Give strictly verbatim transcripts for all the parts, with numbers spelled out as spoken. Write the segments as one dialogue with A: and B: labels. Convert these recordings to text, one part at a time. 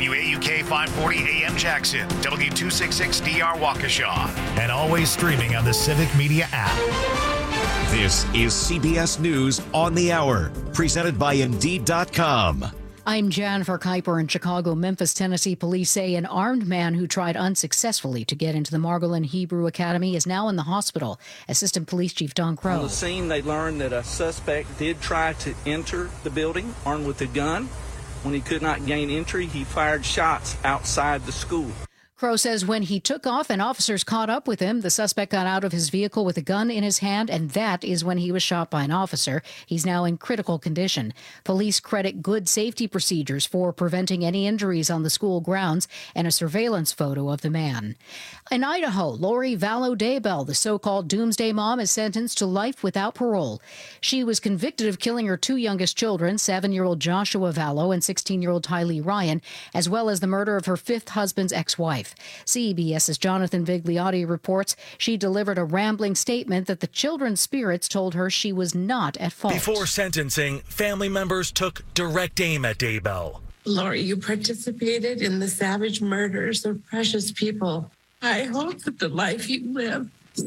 A: W A U K five forty A M Jackson, W two sixty-six D R Waukesha, and always streaming on the Civic Media app. This is C B S News on the Hour, presented by Indeed dot com.
B: I'm Jennifer Kuiper in Chicago. Memphis, Tennessee police say an armed man who tried unsuccessfully to get into the Margolin Hebrew Academy is now in the hospital. Assistant Police Chief Don Crow.
C: On the scene, they learned that a suspect did try to enter the building armed with a gun. When he could not gain entry, he fired shots outside the school.
B: Crow says when he took off and officers caught up with him, the suspect got out of his vehicle with a gun in his hand, and that is when he was shot by an officer. He's now in critical condition. Police credit good safety procedures for preventing any injuries on the school grounds and a surveillance photo of the man. In Idaho, Lori Vallow Daybell, the so-called doomsday mom, is sentenced to life without parole. She was convicted of killing her two youngest children, seven-year-old Joshua Vallow and sixteen-year-old Tylee Ryan, as well as the murder of her fifth husband's ex-wife. CBS's Jonathan Vigliotti reports she delivered a rambling statement that the children's spirits told her she was not at fault.
D: Before sentencing, family members took direct aim at Daybell.
E: Lori, you participated in the savage murders of precious people. I hope that the life you live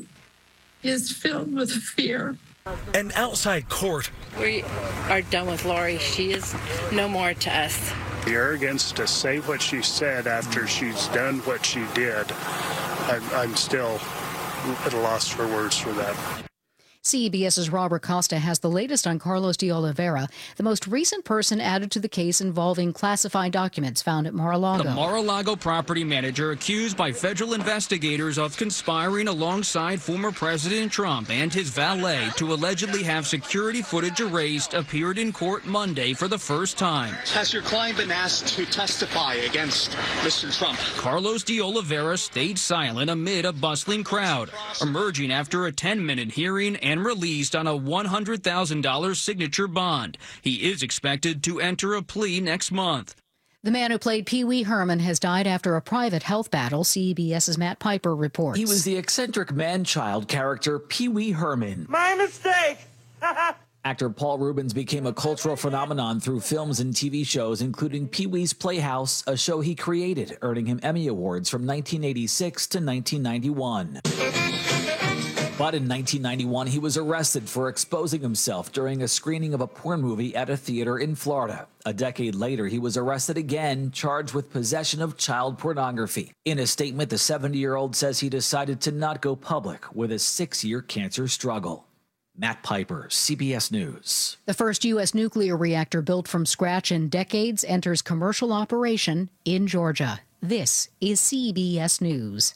E: is filled with fear.
D: And outside court,
F: we are done with Lori. She is no more to us.
G: The arrogance to say what she said after she's done what she did, I'm, I'm still at a loss for words for that.
B: CBS's Robert Costa has the latest on Carlos de Oliveira, the most recent person added to the case involving classified documents found at Mar-a-Lago.
H: The Mar-a-Lago property manager accused by federal investigators of conspiring alongside former President Trump and his valet to allegedly have security footage erased appeared in court Monday for the first time.
I: Has your client been asked to testify against Mister Trump?
H: Carlos de Oliveira stayed silent amid a bustling crowd, emerging after a ten-minute hearing and released on a one hundred thousand dollars signature bond. He is expected to enter a plea next month.
B: The man who played Pee Wee Herman has died after a private health battle, CBS's Matt Piper reports.
J: He was the eccentric man-child character Pee Wee Herman.
K: My mistake!
J: Actor Paul Reubens became a cultural phenomenon through films and T V shows, including Pee Wee's Playhouse, a show he created, earning him Emmy Awards from nineteen eighty-six to nineteen ninety-one. But in nineteen ninety-one, he was arrested for exposing himself during a screening of a porn movie at a theater in Florida. A decade later, he was arrested again, charged with possession of child pornography. In a statement, the seventy-year-old says he decided to not go public with a six-year cancer struggle. Matt Piper, C B S News.
B: The first U S nuclear reactor built from scratch in decades enters commercial operation in Georgia. This is C B S News.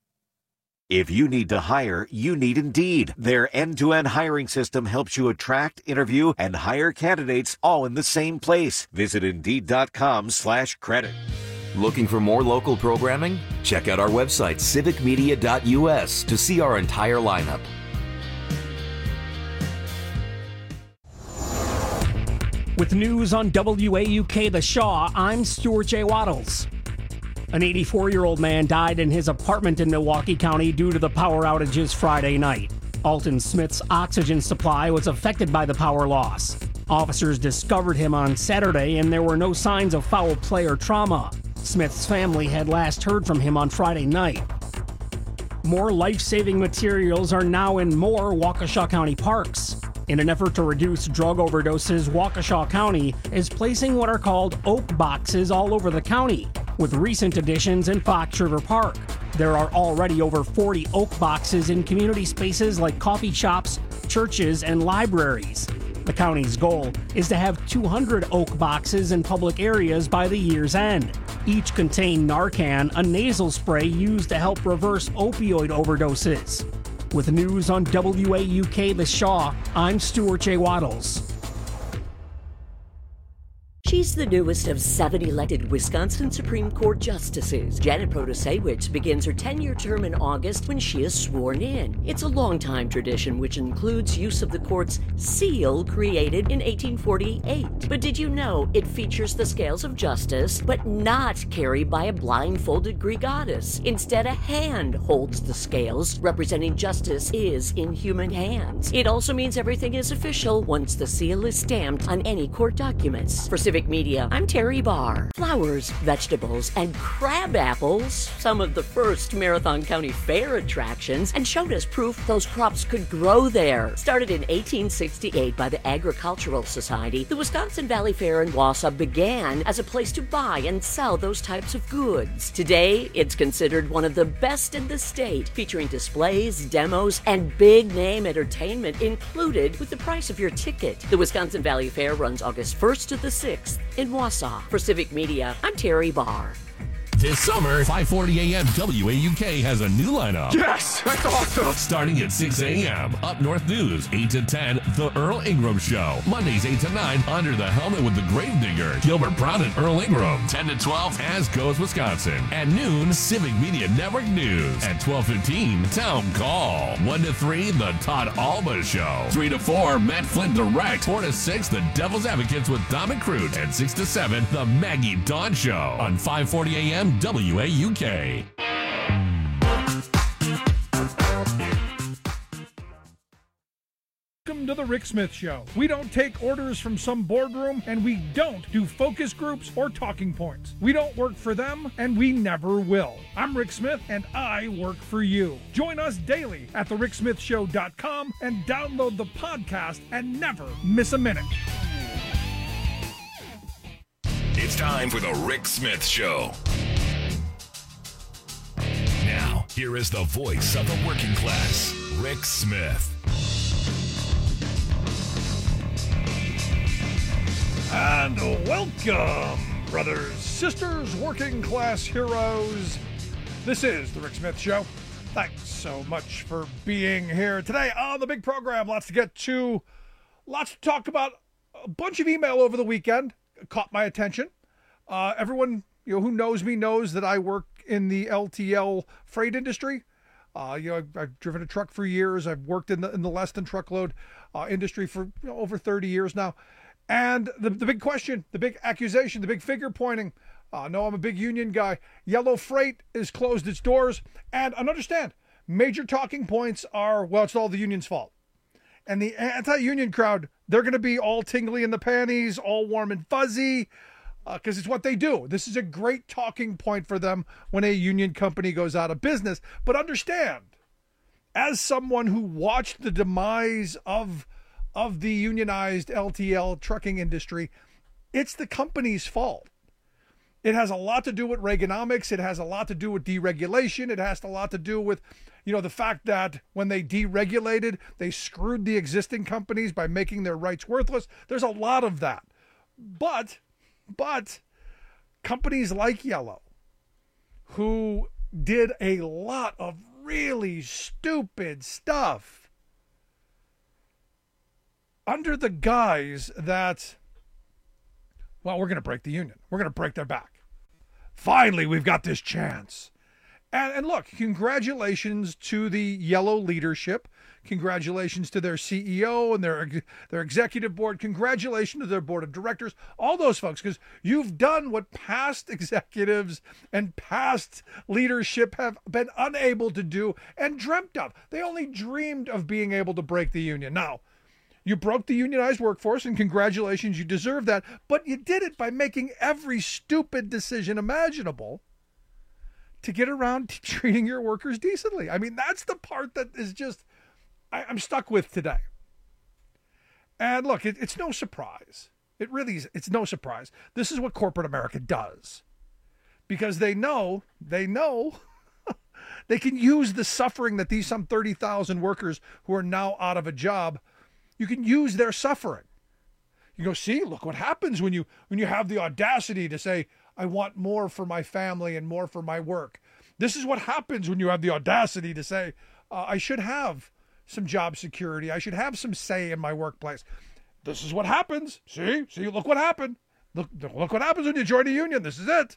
L: If you need to hire, you need Indeed. Their end-to-end hiring system helps you attract, interview, and hire candidates all in the same place. Visit Indeed.com slash credit.
M: Looking for more local programming? Check out our website, civic media dot U S, to see our entire lineup.
N: With news on W A U K The Shaw, I'm Stuart J. Waddles. An eighty-four-year-old man died in his apartment in Milwaukee County due to the power outages Friday night. Alton Smith's oxygen supply was affected by the power loss. Officers discovered him on Saturday, and there were no signs of foul play or trauma. Smith's family had last heard from him on Friday night. More life-saving materials are now in more Waukesha County parks. In an effort to reduce drug overdoses, Waukesha County is placing what are called oak boxes all over the county, with recent additions in Fox River Park. There are already over forty oak boxes in community spaces like coffee shops, churches, and libraries. The county's goal is to have two hundred oak boxes in public areas by the year's end. Each contain Narcan, a nasal spray used to help reverse opioid overdoses. With news on W A U K The Shaw, I'm Stuart J. Waddles.
O: She's the newest of seven elected Wisconsin Supreme Court justices. Janet Protasewicz begins her ten-year term in August when she is sworn in. It's a long-time tradition which includes use of the court's seal created in eighteen forty-eight. But did you know it features the scales of justice, but not carried by a blindfolded Greek goddess? Instead, a hand holds the scales, representing justice is in human hands. It also means everything is official once the seal is stamped on any court documents. For Civic Civic Media, I'm Terry Barr. Flowers, vegetables, and crab apples, some of the first Marathon County Fair attractions, and showed us proof those crops could grow there. Started in eighteen sixty-eight by the Agricultural Society, the Wisconsin Valley Fair in Wausau began as a place to buy and sell those types of goods. Today, it's considered one of the best in the state, featuring displays, demos, and big-name entertainment included with the price of your ticket. The Wisconsin Valley Fair runs August first to the sixth in Wausau. For Civic Media, I'm Terry Barr.
K: This summer, five forty A M W A U K has a new lineup.
P: Yes! That's awesome!
K: Starting at six A M Up North News, eight to ten, The Earl Ingram Show. Mondays, eight to nine, Under the Helmet with the Gravedigger, Gilbert Brown and Earl Ingram. ten to twelve, As Goes Wisconsin. At noon, Civic Media Network News. At twelve fifteen, Town Call. one to three, The Todd Alba Show. three to four, Matt Flynn Direct. four to six, The Devil's Advocates with Dom and Crute. And six to seven, The Maggie Dawn Show. On five forty A M W A U K.
Q: Welcome to the Rick Smith Show. We don't take orders from some boardroom, and we don't do focus groups or talking points. We don't work for them, and we never will. I'm Rick Smith, and I work for you. Join us daily at the rick smith show dot com and download the podcast and never miss a minute.
A: It's time for the Rick Smith Show. Now, here is the voice of the working class, Rick Smith.
Q: And welcome, brothers, sisters, working class heroes. This is the Rick Smith Show. Thanks so much for being here today on the big program. Lots to get to, lots to talk about. A bunch of email over the weekend caught my attention. Uh, everyone you know who knows me knows that I work in the L T L freight industry. Uh, you know, I've, I've driven a truck for years. I've worked in the in the less than truckload uh, industry for you know, over thirty years now. And the the big question, the big accusation, the big finger pointing. Uh, no, I'm a big union guy. Yellow Freight has closed its doors, and and understand, major talking points are, well, it's all the union's fault. And the anti-union crowd, they're going to be all tingly in the panties, all warm and fuzzy, because uh, it's what they do. This is a great talking point for them when a union company goes out of business. But understand, as someone who watched the demise of, of the unionized L T L trucking industry, it's the company's fault. It has a lot to do with Reaganomics. It has a lot to do with deregulation. It has a lot to do with, you know, the fact that when they deregulated, they screwed the existing companies by making their rights worthless. There's a lot of that. But, but companies like Yellow, who did a lot of really stupid stuff under the guise that, well, we're going to break the union. We're going to break their back. Finally, we've got this chance. And, and look, congratulations to the Yellow leadership. Congratulations to their C E O and their, their executive board. Congratulations to their board of directors, all those folks, because you've done what past executives and past leadership have been unable to do and dreamt of. They only dreamed of being able to break the union. Now, you broke the unionized workforce, and congratulations, you deserve that. But you did it by making every stupid decision imaginable to get around to treating your workers decently. I mean, that's the part that is just, I, I'm stuck with today. And look, it, it's no surprise. It really is. It's no surprise. This is what corporate America does. Because they know, they know they can use the suffering that these some thirty thousand workers who are now out of a job, you can use their suffering. You go, see, look what happens when you when you have the audacity to say, I want more for my family and more for my work. This is what happens when you have the audacity to say, uh, I should have some job security. I should have some say in my workplace. This is what happens. See, see, look what happened. Look, look what happens when you join a union. This is it.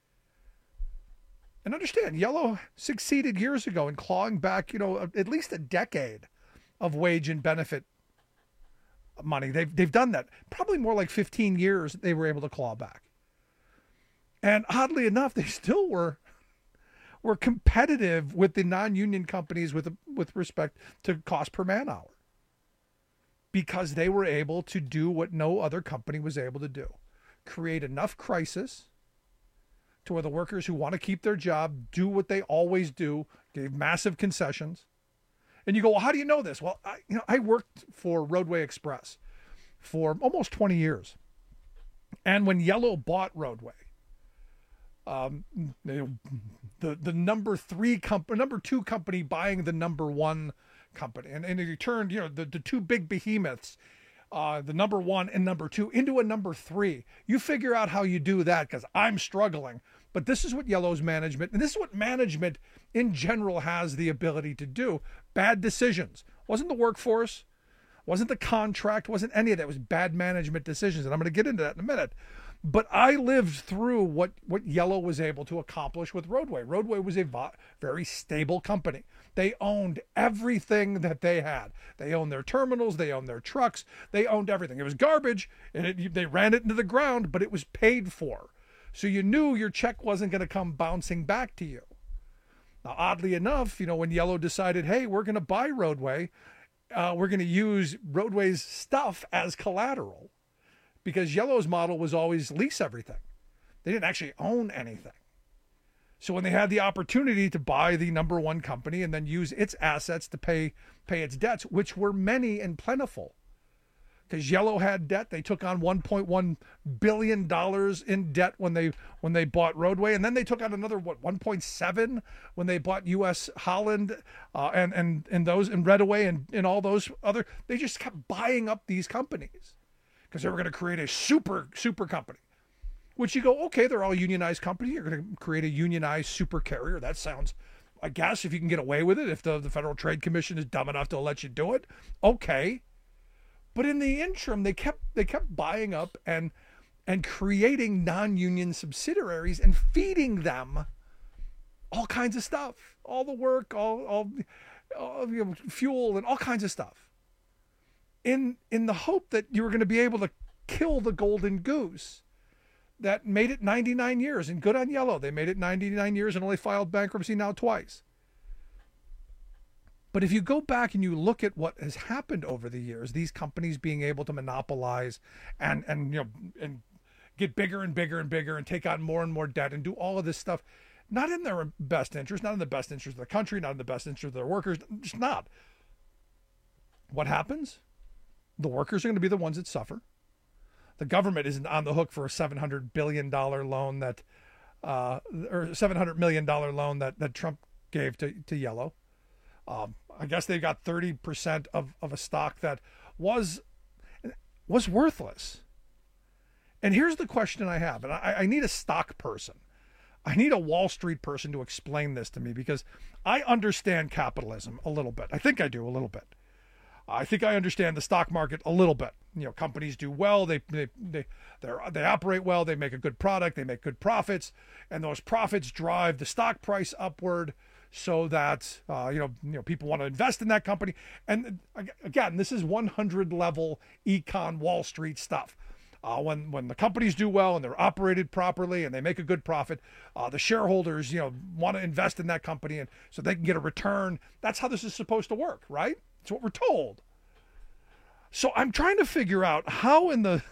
Q: And understand, Yellow succeeded years ago in clawing back, you know, at least a decade of wage and benefit money. They've they've done that. Probably more like fifteen years they were able to claw back. And oddly enough, they still were were competitive with the non-union companies with with respect to cost per man hour, because they were able to do what no other company was able to do. create enough crisis to where the workers who want to keep their job do what they always do, gave massive concessions. And you go, well, how do you know this? Well, I, you know, I worked for Roadway Express for almost twenty years. And when Yellow bought Roadway, um, the the number three company, number two company buying the number one company, and and it turned, you know, the, the two big behemoths, uh, the number one and number two, into a number three. You figure out how you do that, because I'm struggling. But this is what Yellow's management, and this is what management in general has the ability to do. Bad decisions. Wasn't the workforce, wasn't the contract, wasn't any of that. It was bad management decisions. And I'm going to get into that in a minute. But I lived through what, what Yellow was able to accomplish with Roadway. Roadway was a very stable company. They owned everything that they had. They owned their terminals. They owned their trucks. They owned everything. It was garbage, and it, they ran it into the ground, but it was paid for. So you knew your check wasn't going to come bouncing back to you. Now, oddly enough, you know, when Yellow decided, hey, we're going to buy Roadway, uh, we're going to use Roadway's stuff as collateral, because Yellow's model was always lease everything. They didn't actually own anything. So when they had the opportunity to buy the number one company and then use its assets to pay pay its debts, which were many and plentiful, because Yellow had debt. They took on one point one billion dollars in debt when they when they bought Roadway, and then they took on another what one point seven when they bought U S Holland uh, and and and those and Redaway and and all those other. They just kept buying up these companies because they were going to create a super super company. Which you go, okay, they're all unionized companies. You're going to create a unionized super carrier. That sounds, I guess, if you can get away with it, if the the Federal Trade Commission is dumb enough to let you do it, okay. But in the interim, they kept they kept buying up and and creating non-union subsidiaries and feeding them all kinds of stuff, all the work, all all, all you know, fuel and all kinds of stuff, in in the hope that you were going to be able to kill the golden goose that made it ninety-nine years. And good on Yellow, they made it ninety-nine years and only filed bankruptcy now twice. But if you go back and you look at what has happened over the years, these companies being able to monopolize and, and you know and get bigger and bigger and bigger and take on more and more debt and do all of this stuff, not in their best interest, not in the best interest of the country, not in the best interest of their workers, just not. What happens? The workers are going to be the ones that suffer. The government isn't on the hook for a seven hundred billion dollars loan that, uh, or seven hundred million dollars loan that, that Trump gave to, to Yellow. Um, I guess they got thirty percent of, of a stock that was was worthless. And here's the question I have, and I, I need a stock person. I need a Wall Street person to explain this to me, because I understand capitalism a little bit. I think I do a little bit. I think I understand the stock market a little bit. You know, companies do well, they they they they operate well, they make a good product, they make good profits, and those profits drive the stock price upward, so that uh, you know you know people want to invest in that company. And again, this is one hundred level econ Wall Street stuff. Uh, when when the companies do well and they're operated properly and they make a good profit, uh, the shareholders you know want to invest in that company, and so they can get a return. That's how this is supposed to work, right? That's what we're told. So I'm trying to figure out how in the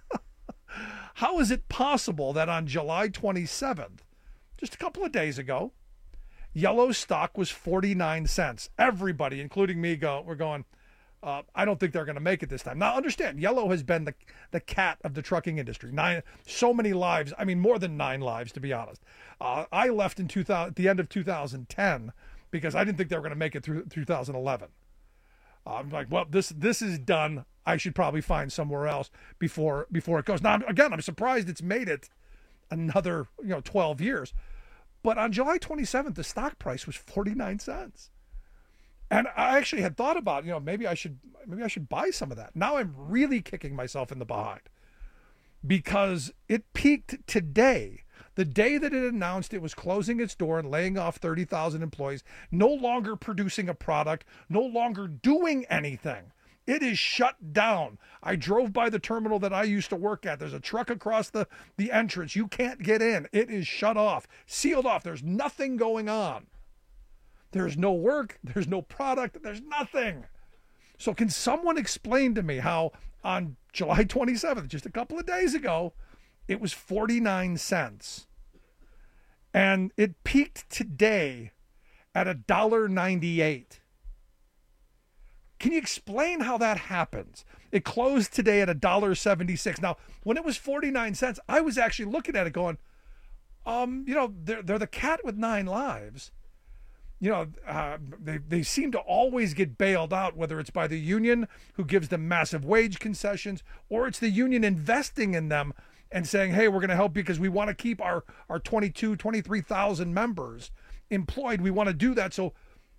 Q: how is it possible that on July twenty-seventh, just a couple of days ago, Yellow stock was forty-nine cents. Everybody, including me, go we're going, uh, I don't think they're going to make it this time. Now, understand, Yellow has been the the cat of the trucking industry. Nine, so many lives. I mean, more than nine lives, to be honest. Uh, I left in two thousand, at the end of two thousand ten because I didn't think they were going to make it through two thousand eleven. I'm like, well, this this is done. I should probably find somewhere else before before it goes. Now, again, I'm surprised it's made it another you know twelve years. But on July twenty-seventh, the stock price was forty-nine cents, and I actually had thought about you know maybe I should maybe I should buy some of that. Now I'm really kicking myself in the behind, because it peaked today. The day that it announced it was closing its door and laying off thirty thousand employees, no longer producing a product, no longer doing anything. It is shut down. I drove by the terminal that I used to work at. There's a truck across the, the entrance. You can't get in. It is shut off, sealed off. There's nothing going on. There's no work. There's no product. There's nothing. So can someone explain to me how on July twenty-seventh, just a couple of days ago, it was forty-nine cents. And it peaked today at one dollar ninety-eight. Can you explain how that happens? It closed today at one dollar seventy-six. Now, when it was forty-nine cents, I was actually looking at it going, um, you know, they're, they're the cat with nine lives. You know, uh, they, they seem to always get bailed out, whether it's by the union who gives them massive wage concessions, or it's the union investing in them and saying, hey, we're going to help you because we want to keep our, our twenty-two, twenty-three thousand members employed. We want to do that. So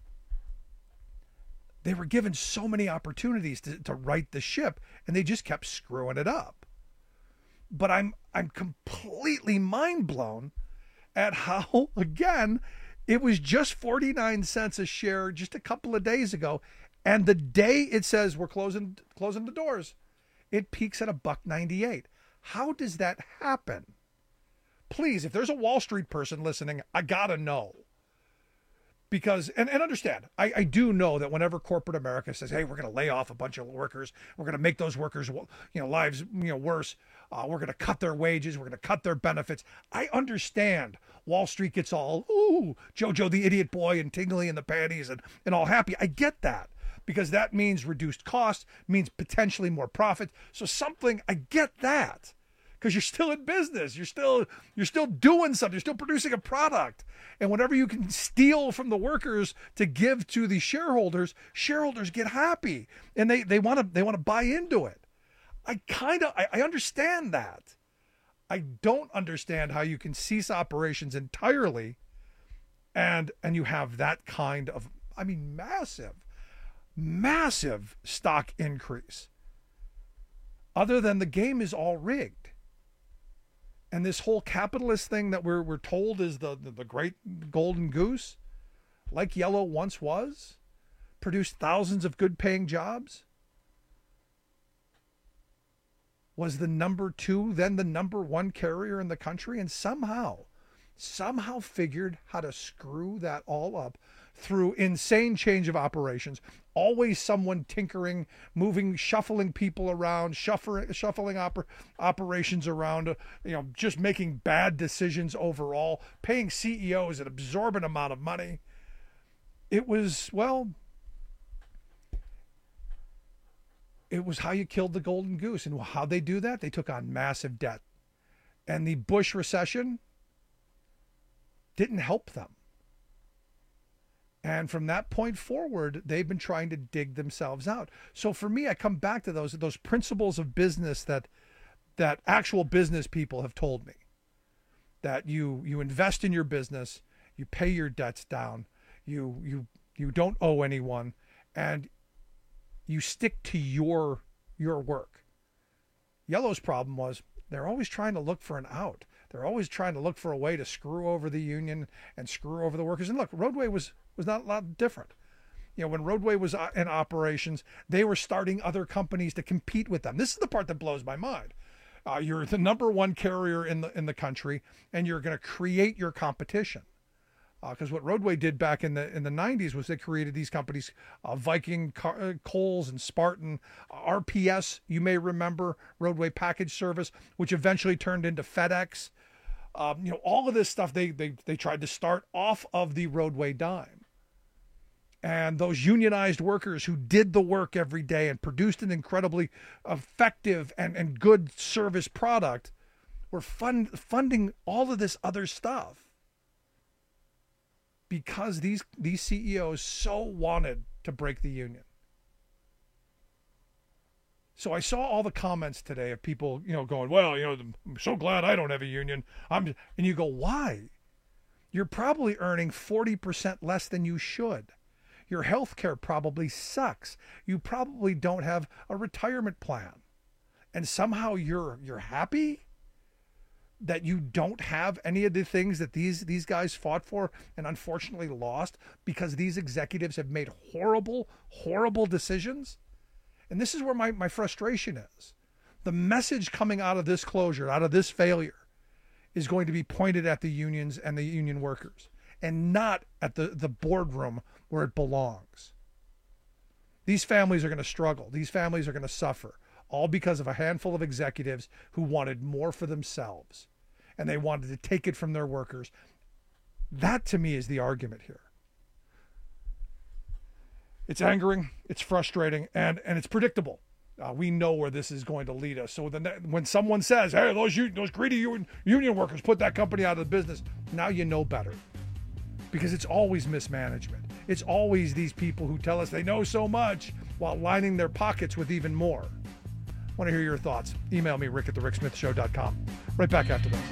Q: they were given so many opportunities to, to right the ship, and they just kept screwing it up. But I'm I'm completely mind blown at how, again, it was just forty-nine cents a share just a couple of days ago, and the day it says we're closing closing the doors, it peaks at a buck ninety-eight. How does that happen? Please, if there's a Wall Street person listening, I gotta know. Because, and, and understand, I, I do know that whenever corporate America says, hey, we're going to lay off a bunch of workers, we're going to make those workers, you know, lives, you know, worse, uh, we're going to cut their wages, we're going to cut their benefits. I understand Wall Street gets all, ooh, Jojo the idiot boy and tingly in the panties and, and all happy. I get that, because that means reduced costs, means potentially more profit. So something, I get that. Because you're still in business, you're still you're still doing something, you're still producing a product, and whatever you can steal from the workers to give to the shareholders, shareholders get happy, and they they want to they want to buy into it. I kind of I, I understand that. I don't understand how you can cease operations entirely, and and you have that kind of, I mean, massive, massive stock increase. Other than the game is all rigged. And this whole capitalist thing that we're we're told is the, the, the great golden goose, like Yellow once was, produced thousands of good paying jobs, was the number two, then the number one carrier in the country, and somehow, somehow figured how to screw that all up through insane change of operations, always someone tinkering, moving, shuffling people around, shuffling, shuffling oper, operations around, you know, just making bad decisions overall, paying C E Os an absorbent amount of money. It was, well, it was how you killed the golden goose. And how they do that? They took on massive debt. And the Bush recession didn't help them. And from that point forward, they've been trying to dig themselves out. So for me, I come back to those those principles of business that that actual business people have told me. That you you invest in your business, you pay your debts down, you you you don't owe anyone, and you stick to your your work. Yellow's problem was they're always trying to look for an out. They're always trying to look for a way to screw over the union and screw over the workers. And look, Roadway was was not a lot different. You know, when Roadway was in operations, they were starting other companies to compete with them. This is the part that blows my mind. Uh, you're the number one carrier in the in the country, and you're going to create your competition. Because uh, what Roadway did back in the in the nineties was they created these companies, uh, Viking, Car- uh, Coles, and Spartan, uh, R P S. You may remember Roadway Package Service, which eventually turned into FedEx. Um, you know, all of this stuff they they they tried to start off of the Roadway dime. And those unionized workers who did the work every day and produced an incredibly effective and, and good service product were fund, funding all of this other stuff because these, these C E Os so wanted to break the union. So I saw all the comments today of people, you know, going, well, you know, I'm so glad I don't have a union. I'm, and you go, why? You're probably earning forty percent less than you should. Your health care probably sucks. You probably don't have a retirement plan. And somehow you're you're happy that you don't have any of the things that these, these guys fought for and unfortunately lost because these executives have made horrible, horrible decisions. And this is where my, my frustration is. The message coming out of this closure, out of this failure, is going to be pointed at the unions and the union workers and not at the, the boardroom where it belongs. These families are going to struggle. These families are going to suffer. all because of a handful of executives who wanted more for themselves, and they wanted to take it from their workers. That, to me, is the argument here. It's angering, it's frustrating, and, and it's predictable. Uh, we know where this is going to lead us. So then, when someone says, hey, those those greedy union, union workers put that company out of business, now you know better. Because it's always mismanagement. It's always these people who tell us they know so much while lining their pockets with even more. I want to hear your thoughts. Email me, rick at the rick smith show dot com. Right back after this.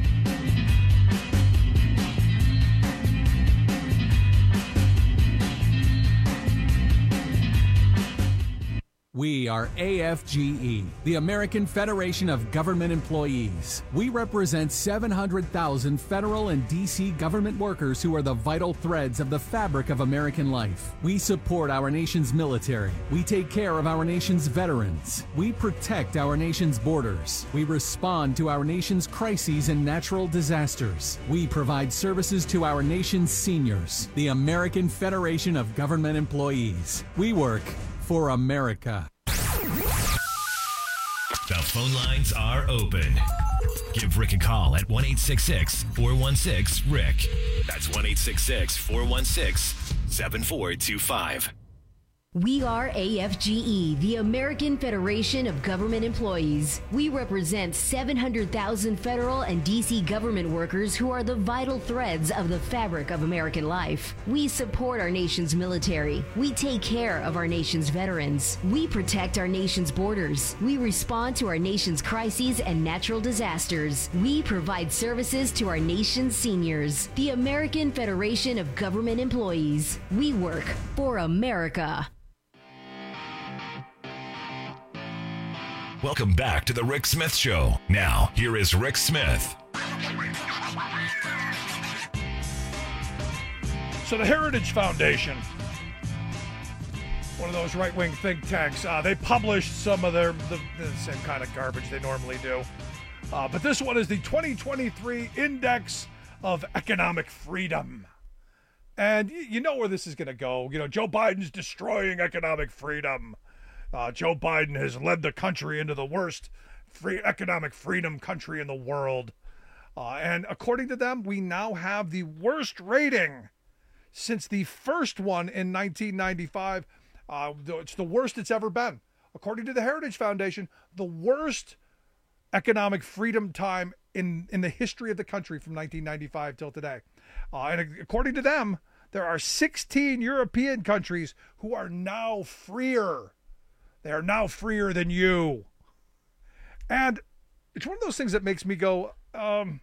P: We are A F G E, the American Federation of Government Employees. We represent seven hundred thousand federal and D C government workers who are the vital threads of the fabric of American life. We support our nation's military. We take care of our nation's veterans. We protect our nation's borders. We respond to our nation's crises and natural disasters. We provide services to our nation's seniors. The American Federation of Government Employees. We work for America.
A: The phone lines are open. Give Rick a call at one eight six six, four one six, RICK. That's one eight six six, four one six, seven four two five.
R: We are A F G E, the American Federation of Government Employees. We represent seven hundred thousand federal and D C government workers who are the vital threads of the fabric of American life. We support our nation's military. We take care of our nation's veterans. We protect our nation's borders. We respond to our nation's crises and natural disasters. We provide services to our nation's seniors. The American Federation of Government Employees. We work for America.
A: Welcome back to the Rick Smith Show. Now, here is Rick Smith.
Q: So the Heritage Foundation, one of those right-wing think tanks, uh, they published some of their the, the same kind of garbage they normally do. Uh, but this one is the twenty twenty-three Index of Economic Freedom. And y- you know where this is going to go. You know, Joe Biden's destroying economic freedom. Uh, Joe Biden has led the country into the worst free economic freedom country in the world. Uh, and according to them, we now have the worst rating since the first one in nineteen ninety-five. Uh, it's the worst it's ever been. According to the Heritage Foundation, the worst economic freedom time in, in the history of the country from nineteen ninety-five till today. Uh, and according to them, there are sixteen European countries who are now freer. They are now freer than you. And it's one of those things that makes me go, um,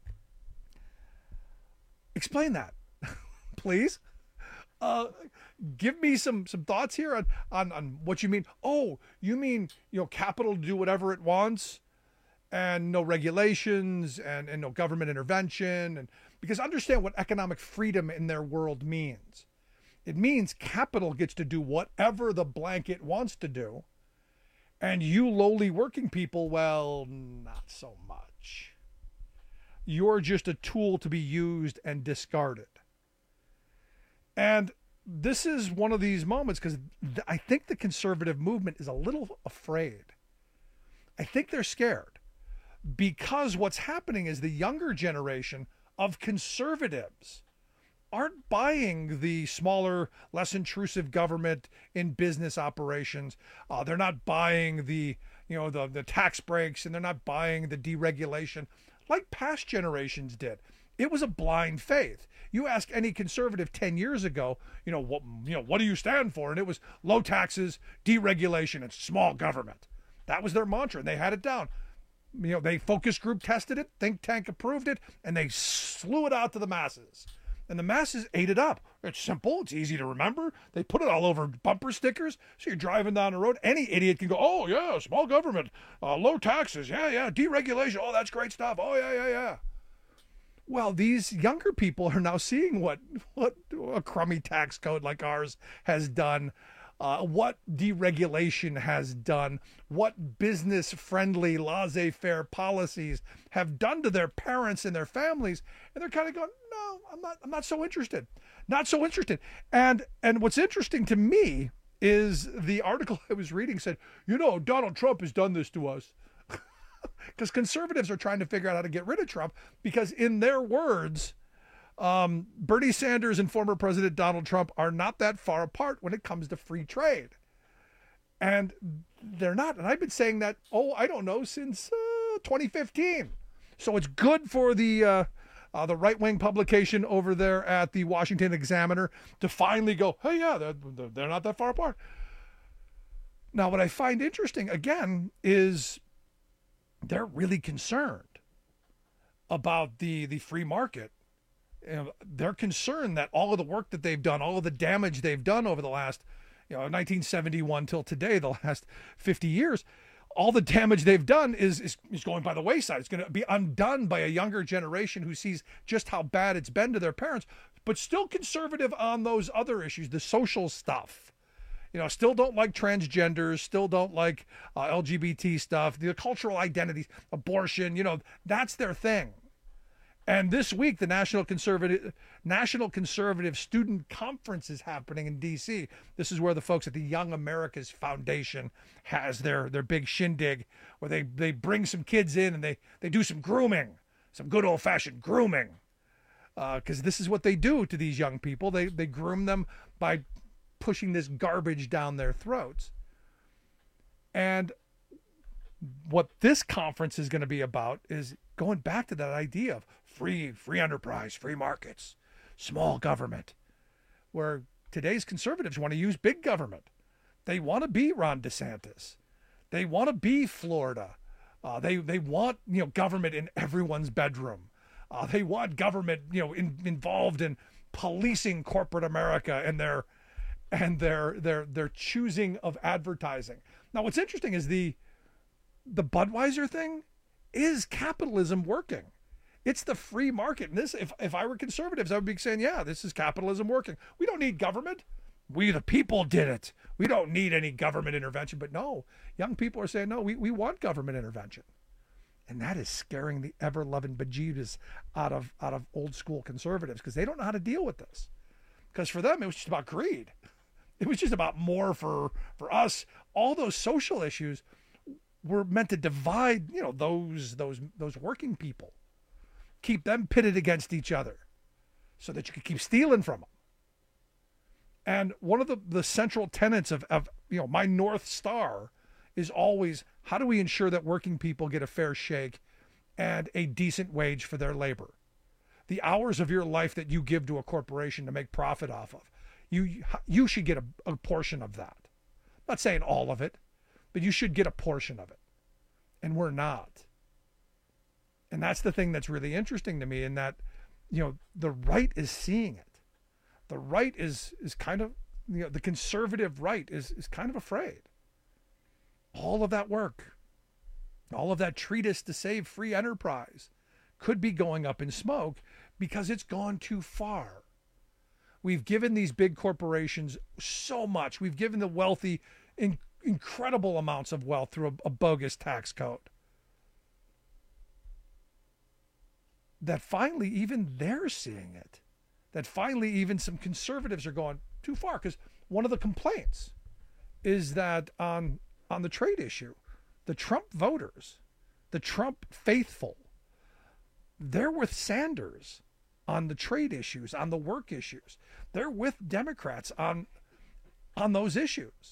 Q: explain that, please. Uh, give me some some thoughts here on, on, on what you mean. Oh, you mean, you know, capital to do whatever it wants and no regulations and, and no government intervention. And because understand what economic freedom in their world means. It means capital gets to do whatever the blanket wants to do. And you lowly working people, well, not so much. You're just a tool to be used and discarded. And this is one of these moments because th- I think the conservative movement is a little afraid. I think they're scared because what's happening is the younger generation of conservatives aren't buying the smaller, less intrusive government in business operations. Uh, they're not buying the, you know, the, the tax breaks, and they're not buying the deregulation like past generations did. It was a blind faith. You ask any conservative ten years ago, you know, what, you know, what do you stand for? And it was low taxes, deregulation, and small government. That was their mantra, and they had it down. You know, they focus group tested it, think tank approved it, and they slew it out to the masses. And the masses ate it up. It's simple. It's easy to remember. They put it all over bumper stickers. So you're driving down the road. Any idiot can go, oh, yeah, small government, uh, low taxes. Yeah, yeah, deregulation. Oh, that's great stuff. Oh, yeah, yeah, yeah. Well, these younger people are now seeing what, what a crummy tax code like ours has done, uh, what deregulation has done, what business-friendly, laissez-faire policies have done to their parents and their families. And they're kind of going, no, I'm not I'm not so interested. Not so interested. And and what's interesting to me is the article I was reading said, you know, Donald Trump has done this to us. Because conservatives are trying to figure out how to get rid of Trump because, in their words, um, Bernie Sanders and former President Donald Trump are not that far apart when it comes to free trade. And they're not. And I've been saying that, oh, I don't know, since uh, twenty fifteen. So it's good for the uh, uh, the right-wing publication over there at the Washington Examiner to finally go, hey, yeah, they're, they're not that far apart. Now, what I find interesting, again, is they're really concerned about the, the free market. You know, they're concerned that all of the work that they've done, all of the damage they've done over the last, you know, nineteen seventy-one till today, the last fifty years, all the damage they've done is, is, is going by the wayside. It's going to be undone by a younger generation who sees just how bad it's been to their parents, but still conservative on those other issues, the social stuff. You know, still don't like transgenders, still don't like uh, L G B T stuff, the cultural identities, abortion, you know, that's their thing. And this week, the National Conservative National Conservative Student Conference is happening in D C. This is where the folks at the Young America's Foundation has their, their big shindig, where they, they bring some kids in and they, they do some grooming, some good old-fashioned grooming. Because uh, this is what they do to these young people. They, they groom them by pushing this garbage down their throats. And what this conference is going to be about is going back to that idea of free, free enterprise, free markets, small government, where today's conservatives want to use big government. They want to be Ron DeSantis. They want to be Florida. Uh, they, they want, you know, government in everyone's bedroom. Uh, they want government, you know, in, involved in policing corporate America and their and their their their choosing of advertising. Now, what's interesting is the the Budweiser thing is capitalism working. It's the free market. And this, if if I were conservatives, I would be saying, yeah, this is capitalism working. We don't need government. We the people did it. We don't need any government intervention. But no, young people are saying, no, we, we want government intervention. And that is scaring the ever-loving bejeebus out of out of old school conservatives, because they don't know how to deal with this. Because for them, it was just about greed. It was just about more for, for us. All those social issues were meant to divide, you know, those those those working people, keep them pitted against each other, so that you could keep stealing from them. And one of the, the central tenets of, of you know my North Star is always, how do we ensure that working people get a fair shake and a decent wage for their labor? The hours of your life that you give to a corporation to make profit off of, you you should get a, a portion of that. I'm not saying all of it, but you should get a portion of it. And we're not. And that's the thing that's really interesting to me, in that, you know, the right is seeing it. The right is is kind of, you know, the conservative right is is kind of afraid. All of that work, all of that treatise to save free enterprise could be going up in smoke because it's gone too far. We've given these big corporations so much. We've given the wealthy in, incredible amounts of wealth through a, a bogus tax code, that finally even they're seeing it. That finally even some conservatives are going too far. Because one of the complaints is that on on the trade issue, the Trump voters, the Trump faithful, they're with Sanders on the trade issues, on the work issues. They're with Democrats on on those issues.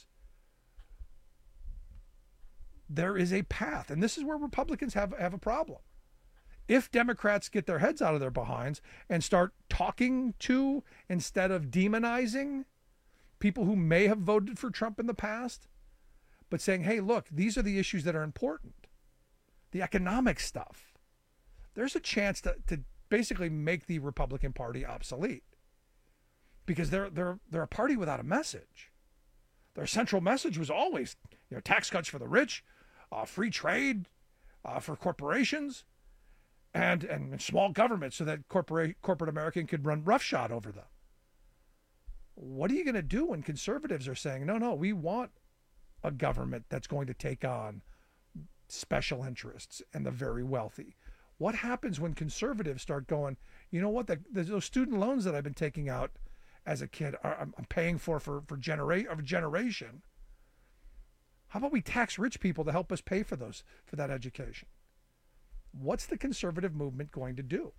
Q: There is a path, and this is where Republicans have, have a problem. If Democrats get their heads out of their behinds and start talking to, instead of demonizing, people who may have voted for Trump in the past, but saying, hey, look, these are the issues that are important. The economic stuff. There's a chance to, to basically make the Republican Party obsolete, because they're they're they're a party without a message. Their central message was always, you know, tax cuts for the rich, uh, free trade uh, for corporations, and and small government, so that corporate corporate America could run roughshod over them. What are you going to do when conservatives are saying, no, no, we want a government that's going to take on special interests and the very wealthy? What happens when conservatives start going, you know what, the, those student loans that I've been taking out as a kid, I'm paying for for for genera- of a generation. How about we tax rich people to help us pay for those for that education? What's the conservative movement going to do?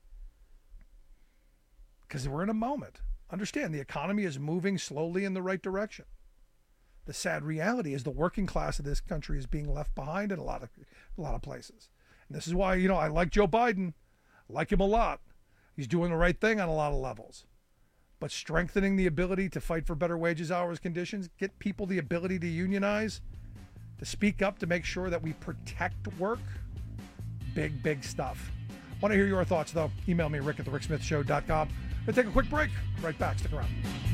Q: Because we're in a moment. Understand, the economy is moving slowly in the right direction. The sad reality is the working class of this country is being left behind in a lot of a lot of places. And this is why, you know, I like Joe Biden. I like him a lot. He's doing the right thing on a lot of levels. But strengthening the ability to fight for better wages, hours, conditions, get people the ability to unionize, to speak up, to make sure that we protect work, big, big stuff. Want to hear your thoughts, though? Email me, rick at the rick smith show dot com. We'll take a quick break. Right back. Stick around.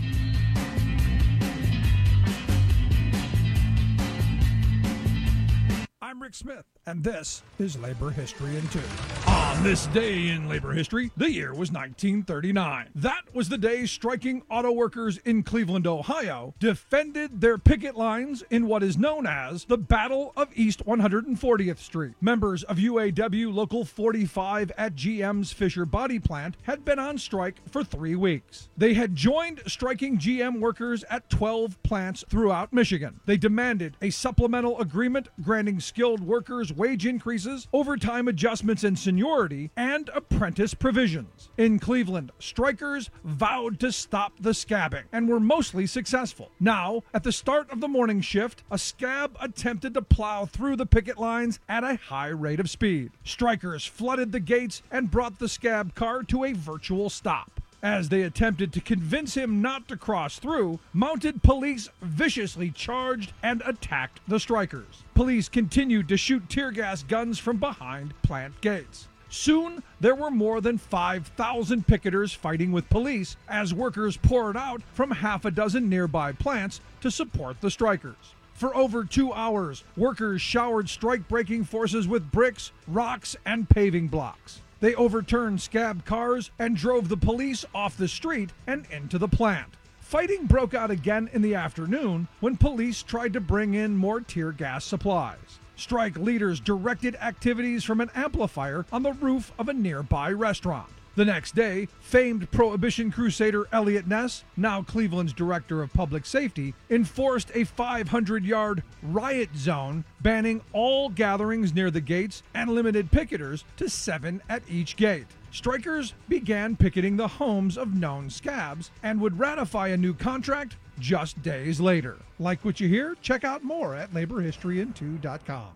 Q: I'm Rick Smith, and this is Labor History in Two. On this day in labor history, the year was nineteen thirty-nine. That was the day striking auto workers in Cleveland, Ohio, defended their picket lines in what is known as the Battle of East one hundred fortieth Street. Members of U A W Local forty-five at G M's Fisher Body Plant had been on strike for three weeks. They had joined striking G M workers at twelve plants throughout Michigan. They demanded a supplemental agreement granting skilled workers wage increases, overtime adjustments and seniority, and apprentice provisions. In Cleveland, strikers vowed to stop the scabbing and were mostly successful. Now, at the start of the morning shift, a scab attempted to plow through the picket lines at a high rate of speed. Strikers flooded the gates and brought the scab car to a virtual stop. As they attempted to convince him not to cross through, mounted police viciously charged and attacked the strikers. Police continued to shoot tear gas guns from behind plant gates. Soon, there were more than five thousand picketers fighting with police as workers poured out from half a dozen nearby plants to support the strikers. For over two hours, workers showered strike-breaking forces with bricks, rocks, and paving blocks. They overturned scab cars and drove the police off the street and into the plant. Fighting broke out again in the afternoon when police tried to bring in more tear gas supplies. Strike leaders directed activities from an amplifier on the roof of a nearby restaurant. The next day, famed Prohibition crusader Elliot Ness, now Cleveland's director of public safety, enforced a five hundred yard riot zone, banning all gatherings near the gates and limited picketers to seven at each gate. Strikers began picketing the homes of known scabs and would ratify a new contract just days later. Like what you hear? Check out more at labor history in two dot com.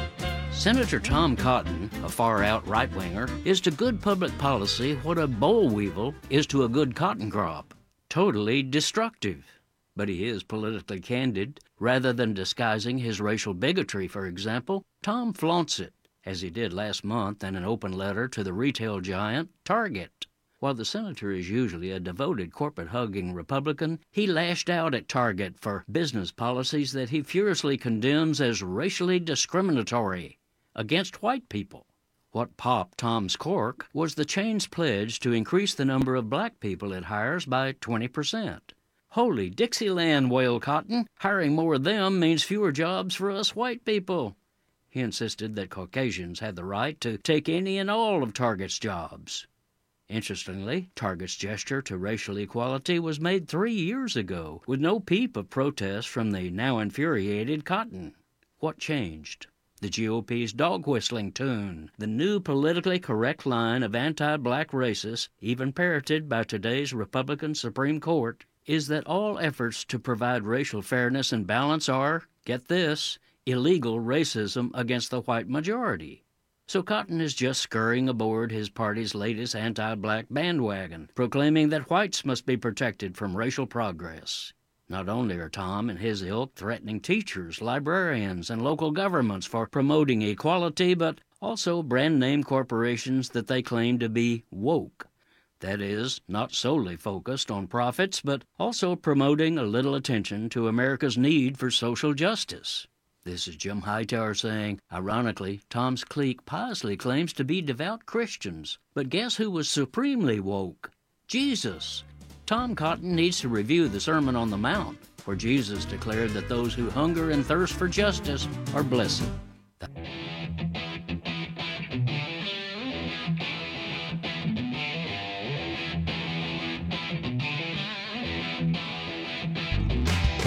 S: Senator Tom Cotton, a far-out right-winger, is to good public policy what a boll weevil is to a good cotton crop. Totally destructive. But he is politically candid. Rather than disguising his racial bigotry, for example, Tom flaunts it, as he did last month in an open letter to the retail giant Target. While the senator is usually a devoted corporate-hugging Republican, he lashed out at Target for business policies that he furiously condemns as racially discriminatory against white people. What popped Tom's cork was the chain's pledge to increase the number of black people it hires by twenty percent. Holy Dixieland, wailed Cotton. Hiring more of them means fewer jobs for us white people. He insisted that Caucasians had the right to take any and all of Target's jobs. Interestingly, Target's gesture to racial equality was made three years ago, with no peep of protest from the now infuriated Cotton. What changed? The G O P's dog-whistling tune, the new politically correct line of anti-black racists, even parroted by today's Republican Supreme Court, is that all efforts to provide racial fairness and balance are, get this, illegal racism against the white majority. So Cotton is just scurrying aboard his party's latest anti-black bandwagon, proclaiming that whites must be protected from racial progress. Not only are Tom and his ilk threatening teachers, librarians, and local governments for promoting equality, but also brand-name corporations that they claim to be woke. That is, not solely focused on profits, but also promoting a little attention to America's need for social justice. This is Jim Hightower saying, ironically, Tom's clique piously claims to be devout Christians. But guess who was supremely woke? Jesus. Tom Cotton needs to review the Sermon on the Mount, where Jesus declared that those who hunger and thirst for justice are blessed.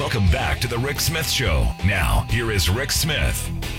A: Welcome back to the Rick Smith Show. Now, here is Rick Smith.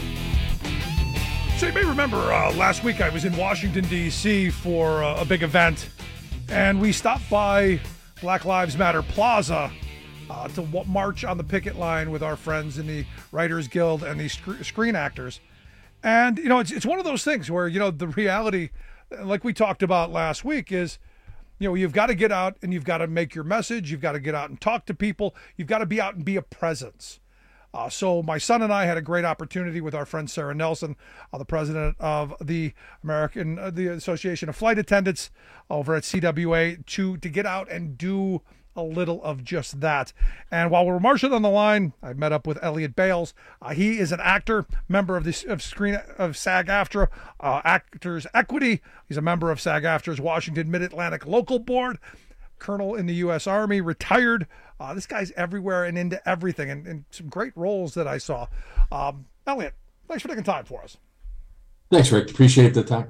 Q: So you may remember uh, last week I was in Washington, D C for uh, a big event, and we stopped by Black Lives Matter Plaza uh, to w- march on the picket line with our friends in the Writers Guild and the sc- Screen Actors. And, you know, it's it's one of those things where, you know, the reality, like we talked about last week, is, you know, you've got to get out and you've got to make your message. You've got to get out and talk to people. You've got to be out and be a presence. Uh, so my son and I had a great opportunity with our friend Sarah Nelson, uh, the president of the American uh, the Association of Flight Attendants over at C W A, to to get out and do a little of just that. And while we were marching on the line, I met up with Elliot Bales. Uh, he is an actor, member of the of screen of SAG-AFTRA, uh, Actors Equity. He's a member of SAG-AFTRA's Washington Mid-Atlantic Local Board. Colonel in the U S Army, retired. Uh, this guy's everywhere and into everything, and, and some great roles that I saw. Um, Elliot, thanks for taking time for us.
T: Thanks, Rick. Appreciate the time.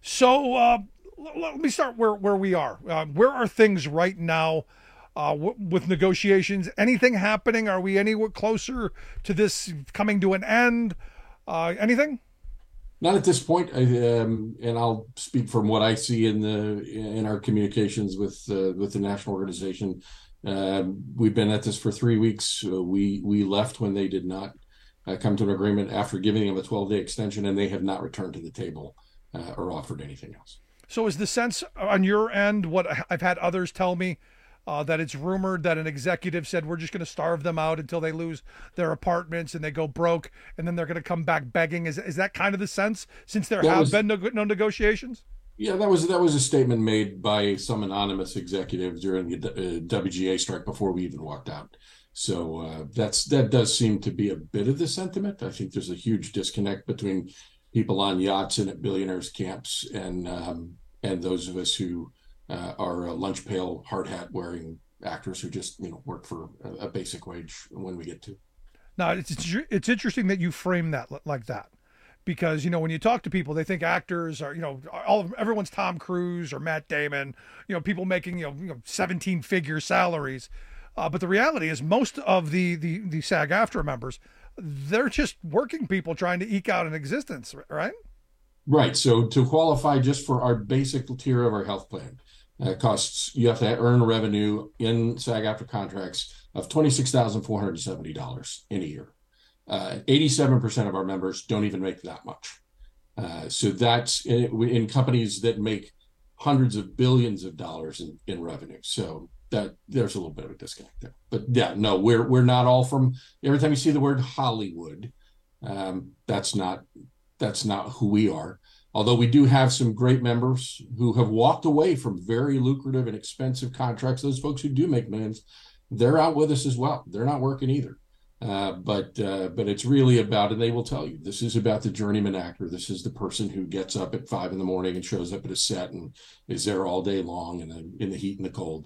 Q: So uh, l- let me start where, where we are. Uh, where are things right now uh, w- with negotiations? Anything happening? Are we anywhere closer to this coming to an end? Uh, anything?
T: Not at this point, I, um, and I'll speak from what I see in the in our communications with uh, with the national organization. Uh, we've been at this for three weeks. Uh, we we left when they did not uh, come to an agreement after giving them a twelve-day extension, and they have not returned to the table uh, or offered anything else.
Q: So is the sense on your end, what I've had others tell me, Uh, that it's rumored that an executive said we're just going to starve them out until they lose their apartments and they go broke, and then they're going to come back begging. Is is that kind of the sense, since there that have was, been no, no negotiations?
T: Yeah, that was that was a statement made by some anonymous executive during the uh, W G A strike before we even walked out. So uh, that's that does seem to be a bit of the sentiment. I think there's a huge disconnect between people on yachts and at billionaires camps and um, and those of us who Uh, are uh, lunch pail, hard hat wearing actors who just, you know, work for a, a basic wage when we get to.
Q: Now, it's it's interesting that you frame that like that, because, you know, when you talk to people, they think actors are, you know, all of, everyone's Tom Cruise or Matt Damon, you know, people making, you know, you know seventeen figure salaries. Uh, but the reality is most of the, the, the SAG-AFTRA members, they're just working people trying to eke out an existence, right?
T: Right. So to qualify just for our basic tier of our health plan, Uh, costs, you have to earn revenue in SAG-AFTRA contracts of twenty-six thousand four hundred seventy dollars in a year. Uh, eighty-seven percent of our members don't even make that much. Uh, so that's in, in companies that make hundreds of billions of dollars in, in revenue. So that there's a little bit of a disconnect there. But yeah, no, we're we're not all from, every time you see the word Hollywood, um, that's not that's not who we are. Although we do have some great members who have walked away from very lucrative and expensive contracts. Those folks who do make millions, they're out with us as well. They're not working either. Uh, but uh, but it's really about, and they will tell you, this is about the journeyman actor. This is the person who gets up at five in the morning and shows up at a set and is there all day long in the, in the heat and the cold.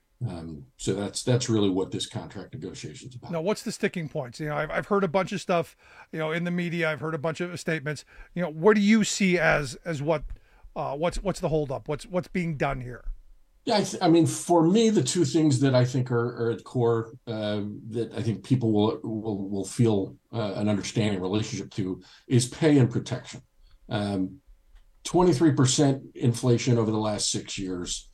T: Um, so that's that's really what this contract negotiation is about.
Q: Now, what's the sticking points? You know, I've I've heard a bunch of stuff, you know, in the media. I've heard a bunch of statements. You know, what do you see as as what uh, what's what's the holdup? What's what's being done here?
T: Yeah, I, th- I mean, for me, the two things that I think are, are at the core uh, that I think people will will will feel uh, an understanding relationship to is pay and protection. Um, twenty-three percent inflation over the last six years.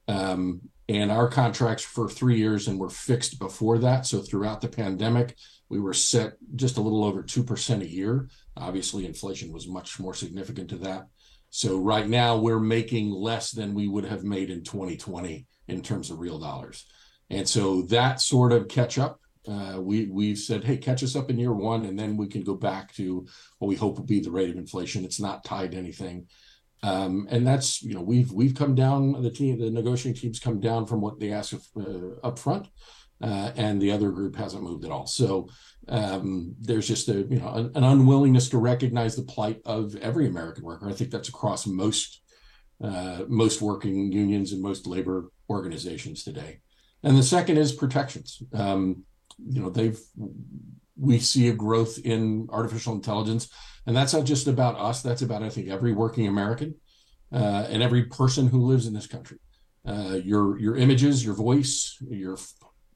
T: Um, And our contracts for three years and were fixed before that. So throughout the pandemic, we were set just a little over two percent a year. Obviously, inflation was much more significant to that. So right now we're making less than we would have made in twenty twenty in terms of real dollars. And so that sort of catch up, uh, we, we've said, hey, catch us up in year one, and then we can go back to what we hope will be the rate of inflation. It's not tied to anything. Um, and that's, you know, we've we've come down, the team, the negotiating teams come down from what they asked uh, up front, uh, and the other group hasn't moved at all. So um, there's just a, you know, an, an unwillingness to recognize the plight of every American worker. I think that's across most uh, most working unions and most labor organizations today. And the second is protections. Um, you know, they've we see a growth in artificial intelligence. And that's not just about us. That's about, I think, every working American uh, and every person who lives in this country. Uh, your your images, your voice, your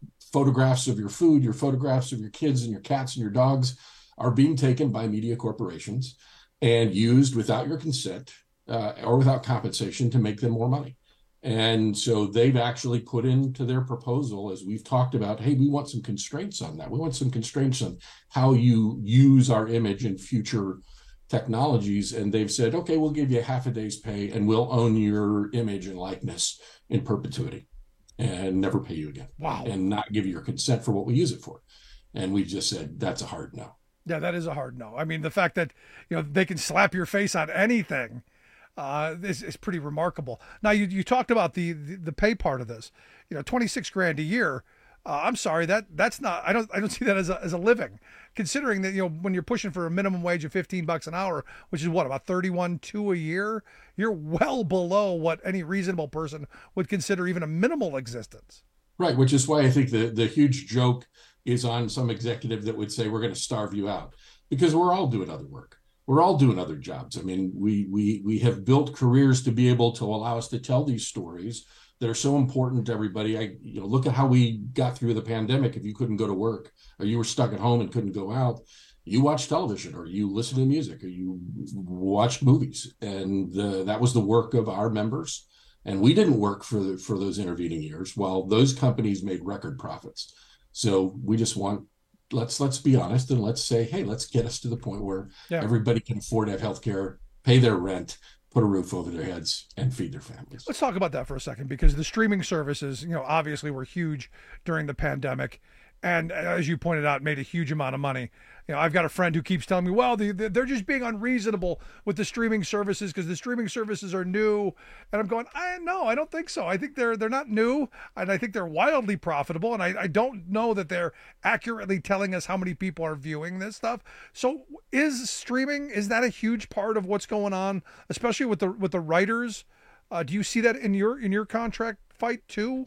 T: photographs of your food, your photographs of your kids and your cats and your dogs are being taken by media corporations and used without your consent uh, or without compensation to make them more money. And so they've actually put into their proposal, as we've talked about, hey, we want some constraints on that. We want some constraints on how you use our image in future technologies. And they've said, okay, we'll give you half a day's pay and we'll own your image and likeness in perpetuity and never pay you again.
Q: Wow.
T: And not give you your consent for what we use it for. And we've just said, that's a hard no.
Q: Yeah, that is a hard no. I mean, the fact that, you know, they can slap your face on anything uh, is, is pretty remarkable. Now, you, you talked about the, the, the pay part of this, you know, twenty-six grand a year. Uh, I'm sorry, that that's not, I don't, I don't see that as a, as a living, considering that, you know, when you're pushing for a minimum wage of fifteen bucks an hour, which is what, about thirty-one, two a year, you're well below what any reasonable person would consider even a minimal existence.
T: Right. Which is why I think the, the huge joke is on some executive that would say, we're going to starve you out, because we're all doing other work. We're all doing other jobs. I mean, we, we, we have built careers to be able to allow us to tell these stories that are so important to everybody. I, you know, look at how we got through the pandemic. If you couldn't go to work or you were stuck at home and couldn't go out, you watched television or you listened to music or you watched movies. And the, that was the work of our members. And we didn't work for, the, for those intervening years while those companies made record profits. So we just want, let's, let's be honest and let's say, hey, let's get us to the point where yeah. everybody can afford to have healthcare, pay their rent, put a roof over their heads, and feed their families.
Q: Let's talk about that for a second, because the streaming services, you know, obviously were huge during the pandemic. And as you pointed out, made a huge amount of money. You know, I've got a friend who keeps telling me, well, the, the, they're just being unreasonable with the streaming services because the streaming services are new. And I'm going, I no, I don't think so. I think they're they're not new, and I think they're wildly profitable. And I, I don't know that they're accurately telling us how many people are viewing this stuff. So is streaming, is that a huge part of what's going on, especially with the with the writers? Uh, do you see that in your in your contract fight too?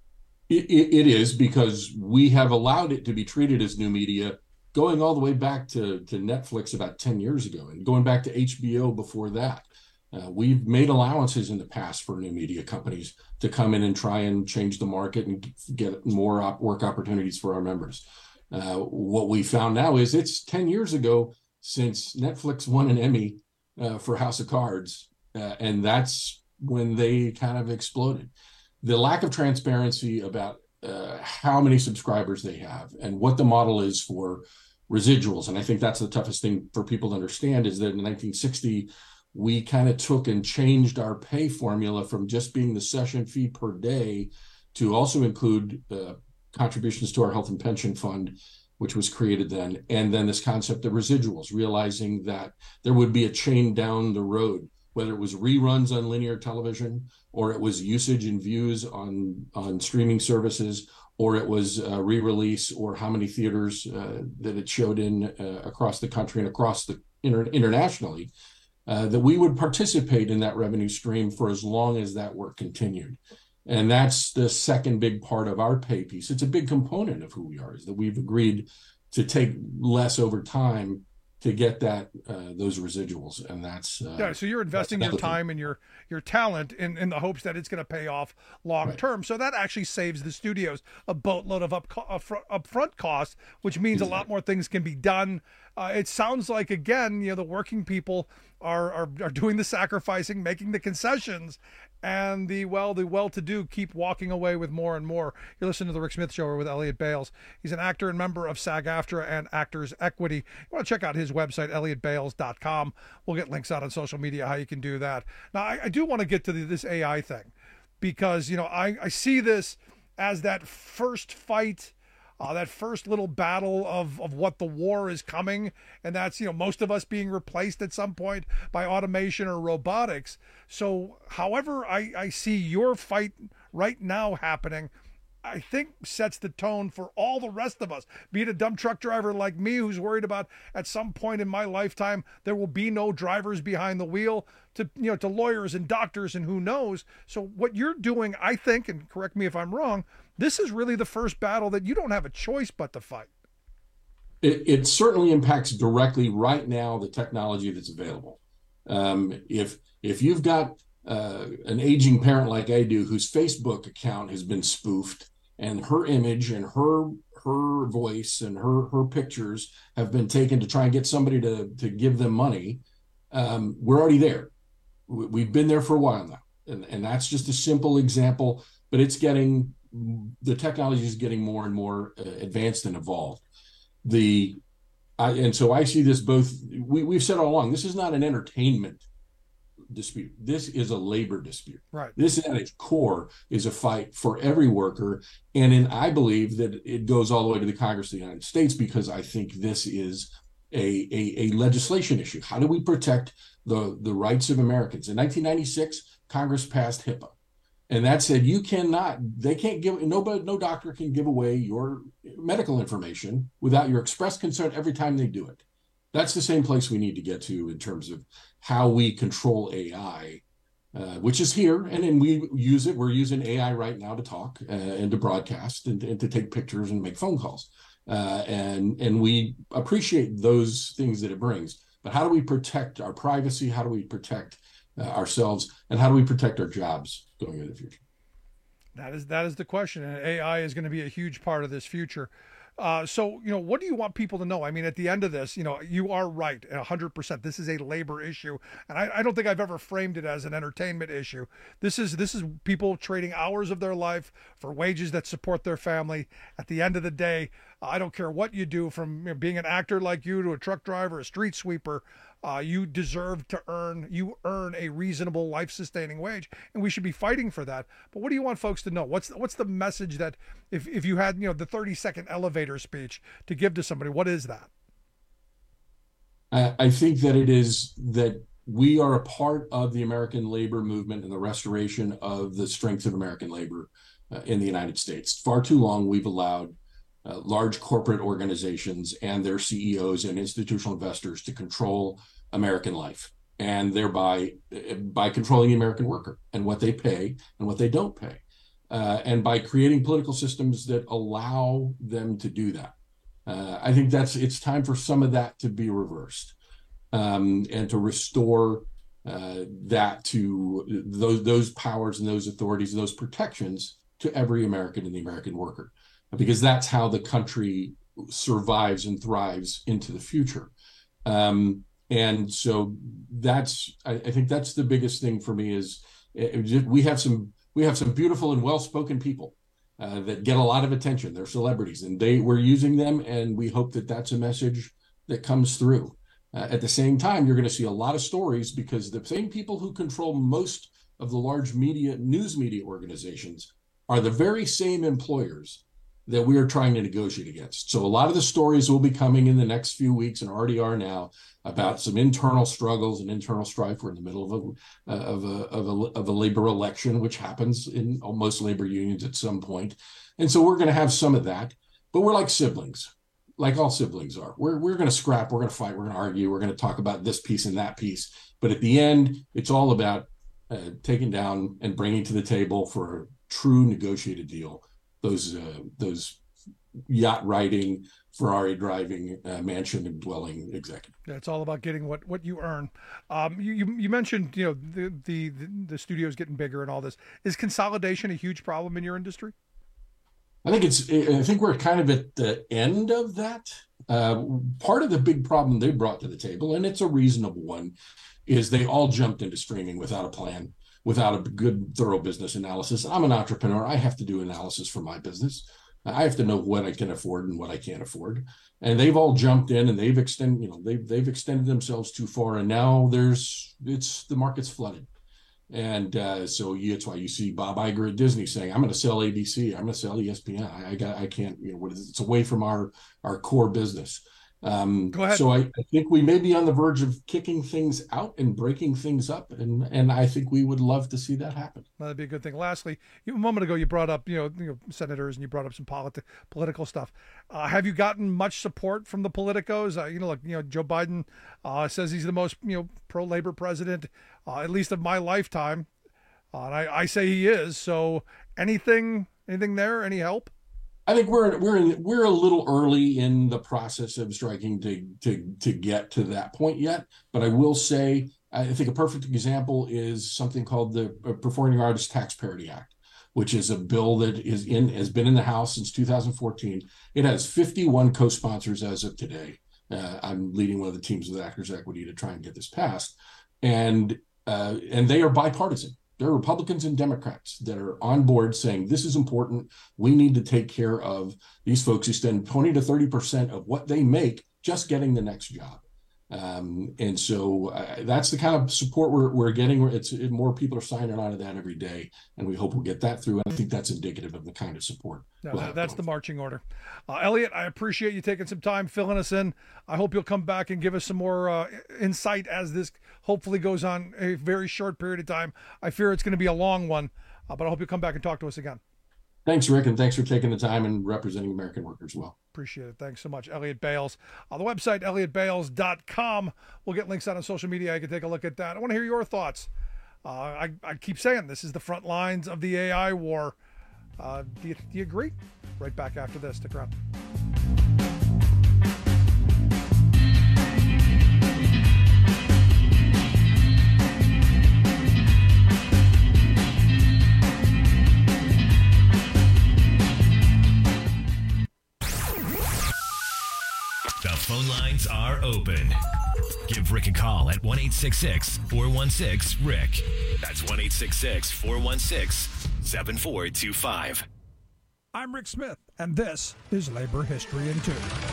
T: It, it, it is, because we have allowed it to be treated as new media going all the way back to, to Netflix about ten years ago and going back to H B O before that. Uh, we've made allowances in the past for new media companies to come in and try and change the market and get more op- work opportunities for our members. Uh, what we found now is it's ten years ago since Netflix won an Emmy uh, for House of Cards, uh, and that's when they kind of exploded. The lack of transparency about uh, how many subscribers they have and what the model is for residuals. And I think that's the toughest thing for people to understand, is that in nineteen sixty, we kind of took and changed our pay formula from just being the session fee per day to also include uh, contributions to our health and pension fund, which was created then. And then this concept of residuals, realizing that there would be a chain down the road, whether it was reruns on linear television, or it was usage and views on, on streaming services, or it was a re-release, or how many theaters uh, that it showed in uh, across the country and across the inter- internationally, uh, that we would participate in that revenue stream for as long as that work continued. And that's the second big part of our pay piece. It's a big component of who we are, is that we've agreed to take less over time to get that uh, those residuals. And that's uh,
Q: yeah. So you're investing your time and your your talent in, in the hopes that it's going to pay off long right. term. So that actually saves the studios a boatload of up upfront, upfront costs, which means exactly. a lot more things can be done. Uh, it sounds like, again, you know, the working people are, are are doing the sacrificing, making the concessions, and the well the well-to-do keep walking away with more and more. You're listening to the Rick Smith Show with Elliot Bales. He's an actor and member of SAG-AFTRA and Actors Equity. You want to check out his website, elliot bales dot com. We'll get links out on social media how you can do that. Now, I, I do want to get to the, this A I thing, because, you know, I, I see this as that first fight, Uh, that first little battle of, of what the war is coming, and that's, you know, most of us being replaced at some point by automation or robotics. So however I, I see your fight right now happening, I think sets the tone for all the rest of us, be it a dumb truck driver like me who's worried about at some point in my lifetime there will be no drivers behind the wheel, to, you know, to lawyers and doctors and who knows. So what you're doing, I think, and correct me if I'm wrong, this is really the first battle that you don't have a choice but to fight.
T: It, it certainly impacts directly right now the technology that's available. Um, if if you've got uh, an aging parent like I do whose Facebook account has been spoofed and her image and her her voice and her her pictures have been taken to try and get somebody to to give them money, um, we're already there. We've been there for a while now, and and that's just a simple example. But it's getting the technology is getting more and more uh, advanced and evolved. The I, and so I see this both. We, we've said all along, this is not an entertainment dispute. This is a labor dispute.
Q: Right.
T: This at its core is a fight for every worker. And in, I believe that it goes all the way to the Congress of the United States, because I think this is a, a, a legislation issue. How do we protect the, the rights of Americans? In nineteen ninety-six, Congress passed HIPAA. And that said, you cannot, they can't give, nobody, no doctor can give away your medical information without your express consent every time they do it. That's the same place we need to get to in terms of how we control A I, uh, which is here. And then we use it. We're using A I right now to talk uh, and to broadcast and, and to take pictures and make phone calls. Uh, and, and we appreciate those things that it brings. But how do we protect our privacy? How do we protect uh, ourselves? And how do we protect our jobs going into the future?
Q: That is that is the question. And A I is going to be a huge part of this future. Uh, so, you know, what do you want people to know? I mean, at the end of this, you know, you are right, one hundred percent. This is a labor issue. And I, I don't think I've ever framed it as an entertainment issue. This is this is people trading hours of their life for wages that support their family. At the end of the day, I don't care what you do, from you know, being an actor like you to a truck driver, a street sweeper, uh, you deserve to earn, you earn a reasonable life-sustaining wage, and we should be fighting for that. But what do you want folks to know? What's what's the message that if, if you had, you know, the thirty-second elevator speech to give to somebody, what is that?
T: I, I think that it is that we are a part of the American labor movement and the restoration of the strength of American labor uh, in the United States. Far too long, we've allowed Uh, large corporate organizations and their C E Os and institutional investors to control American life, and thereby by controlling the American worker and what they pay and what they don't pay, uh, and by creating political systems that allow them to do that. Uh, I think that's it's time for some of that to be reversed, um, and to restore uh, that to those those powers and those authorities and those protections to every American and the American worker, because that's how the country survives and thrives into the future. Um, and so that's, I, I think that's the biggest thing for me is it, we have some, we have some beautiful and well-spoken people uh, that get a lot of attention. They're celebrities, and they we're using them. And we hope that that's a message that comes through. Uh, at the same time, you're going to see a lot of stories, because the same people who control most of the large media, news media organizations are the very same employers that we are trying to negotiate against. So a lot of the stories will be coming in the next few weeks, and already are now, about some internal struggles and internal strife. We're in the middle of a of a of a, of a labor election, which happens in most labor unions at some point, and so we're going to have some of that. But we're like siblings, like all siblings are. We're we're going to scrap. We're going to fight. We're going to argue. We're going to talk about this piece and that piece. But at the end, it's all about uh, taking down and bringing to the table for a true negotiated deal those uh, those yacht riding, Ferrari driving, uh, mansion and dwelling executive.
Q: Yeah, it's all about getting what, what you earn. Um, you, you you mentioned, you know, the, the the studios getting bigger and all this. Is consolidation a huge problem in your industry?
T: I think it's. I think we're kind of at the end of that. Uh, part of the big problem they brought to the table, and it's a reasonable one, is they all jumped into streaming without a plan, without a good, thorough business analysis. I'm an entrepreneur. I have to do analysis for my business. I have to know what I can afford and what I can't afford. And they've all jumped in, and they've extended, you know, they've they've extended themselves too far. And now there's it's the market's flooded. And uh, so you, that's why you see Bob Iger at Disney saying, "I'm going to sell A B C. I'm going to sell E S P N. I, I got I can't, you know, what is it? It's away from our our core business." Um,
Q: Go ahead.
T: So I, I think we may be on the verge of kicking things out and breaking things up, and and I think we would love to see that happen.
Q: That'd be a good thing. Lastly, you, a moment ago you brought up you know, you know senators, and you brought up some politi- political stuff. Uh, have you gotten much support from the politicos? Uh, you know, like you know, Joe Biden uh, says he's the most you know pro-labor president, uh, at least of my lifetime, uh, and I, I say he is. So anything anything there? Any help?
T: I think we're we're in, we're a little early in the process of striking to to to get to that point yet. But I will say, I think a perfect example is something called the Performing Artists Tax Parity Act, which is a bill that is in has been in the House since two thousand fourteen. It has fifty-one co-sponsors as of today. Uh, I'm leading one of the teams with Actors Equity to try and get this passed, and uh, and they are bipartisan. There are Republicans and Democrats that are on board saying this is important. We need to take care of these folks who spend twenty to thirty percent of what they make just getting the next job. Um, and so uh, that's the kind of support we're, we're getting. It's it, more people are signing on to that every day, and we hope we'll get that through. And I think that's indicative of the kind of support.
Q: No,
T: we'll
Q: that's the marching order. Uh, Elliot, I appreciate you taking some time filling us in. I hope you'll come back and give us some more uh, insight as this hopefully goes on a very short period of time. I fear it's going to be a long one, uh, but I hope you'll come back and talk to us again.
T: Thanks, Rick, and thanks for taking the time and representing American workers well.
Q: Appreciate it. Thanks so much. Elliot Bales. On the website, elliot bales dot com. We'll get links out on social media. You can take a look at that. I want to hear your thoughts. Uh, I, I keep saying this is the front lines of the A I war. Uh, do, you, do you agree? Right back after this. Stick around.
A: The phone lines are open. Give Rick a call at one eight six six, four one six, Rick. That's one eight six six, four one six, seven four two five.
Q: I'm Rick Smith, and this is Labor History in Two.